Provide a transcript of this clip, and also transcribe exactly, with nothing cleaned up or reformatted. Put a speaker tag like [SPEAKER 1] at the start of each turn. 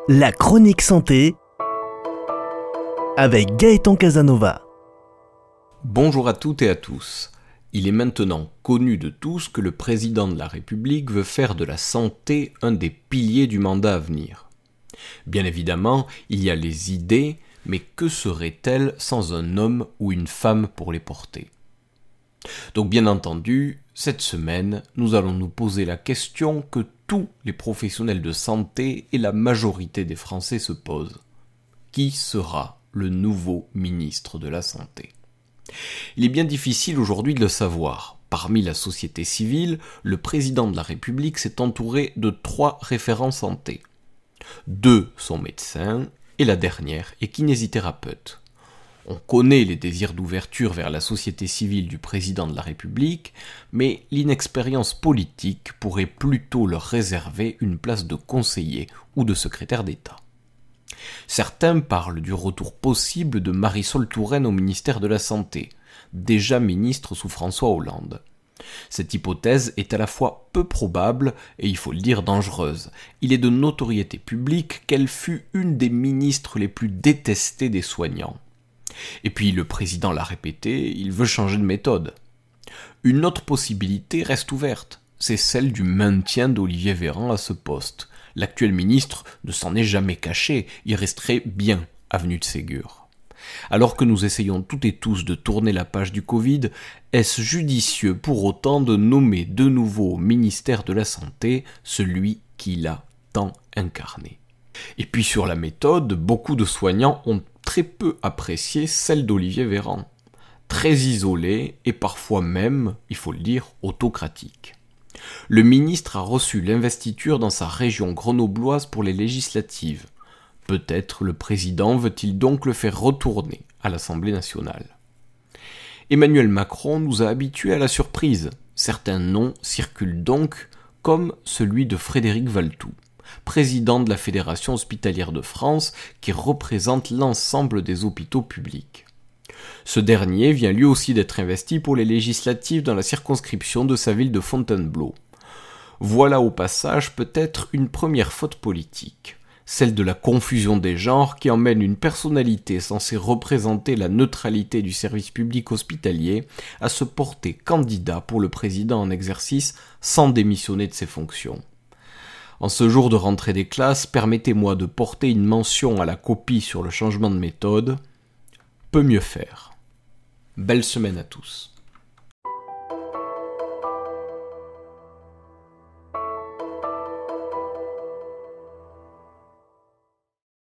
[SPEAKER 1] La chronique santé avec Gaëtan Casanova.
[SPEAKER 2] Bonjour à toutes et à tous. Il est maintenant connu de tous que le président de la République veut faire de la santé un des piliers du mandat à venir. Bien évidemment, il y a les idées, mais que seraient-elles sans un homme ou une femme pour les porter ? Donc bien entendu, cette semaine, nous allons nous poser la question que tous les professionnels de santé et la majorité des Français se posent. Qui sera le nouveau ministre de la Santé ? Il est bien difficile aujourd'hui de le savoir. Parmi la société civile, le président de la République s'est entouré de trois référents santé. Deux sont médecins et la dernière est kinésithérapeute. On connaît les désirs d'ouverture vers la société civile du président de la République, mais l'inexpérience politique pourrait plutôt leur réserver une place de conseiller ou de secrétaire d'État. Certains parlent du retour possible de Marisol Touraine au ministère de la Santé, déjà ministre sous François Hollande. Cette hypothèse est à la fois peu probable et, il faut le dire, dangereuse. Il est de notoriété publique qu'elle fut une des ministres les plus détestées des soignants. Et puis le président l'a répété, il veut changer de méthode. Une autre possibilité reste ouverte, c'est celle du maintien d'Olivier Véran à ce poste. L'actuel ministre ne s'en est jamais caché, il resterait bien avenue de Ségur. Alors que nous essayons toutes et tous de tourner la page du Covid, est-ce judicieux pour autant de nommer de nouveau au ministère de la Santé celui qui l'a tant incarné ? Et puis sur la méthode, beaucoup de soignants ont très peu apprécié celle d'Olivier Véran. Très isolée et parfois même, il faut le dire, autocratique. Le ministre a reçu l'investiture dans sa région grenobloise pour les législatives. Peut-être le président veut-il donc le faire retourner à l'Assemblée nationale. Emmanuel Macron nous a habitués à la surprise. Certains noms circulent donc, comme celui de Frédéric Valletoux, président de la Fédération hospitalière de France, qui représente l'ensemble des hôpitaux publics. Ce dernier vient lui aussi d'être investi pour les législatives dans la circonscription de sa ville de Fontainebleau. Voilà au passage peut-être une première faute politique, celle de la confusion des genres qui emmène une personnalité censée représenter la neutralité du service public hospitalier à se porter candidat pour le président en exercice sans démissionner de ses fonctions. En ce jour de rentrée des classes, permettez-moi de porter une mention à la copie sur le changement de méthode. Peut mieux faire. Belle semaine à tous.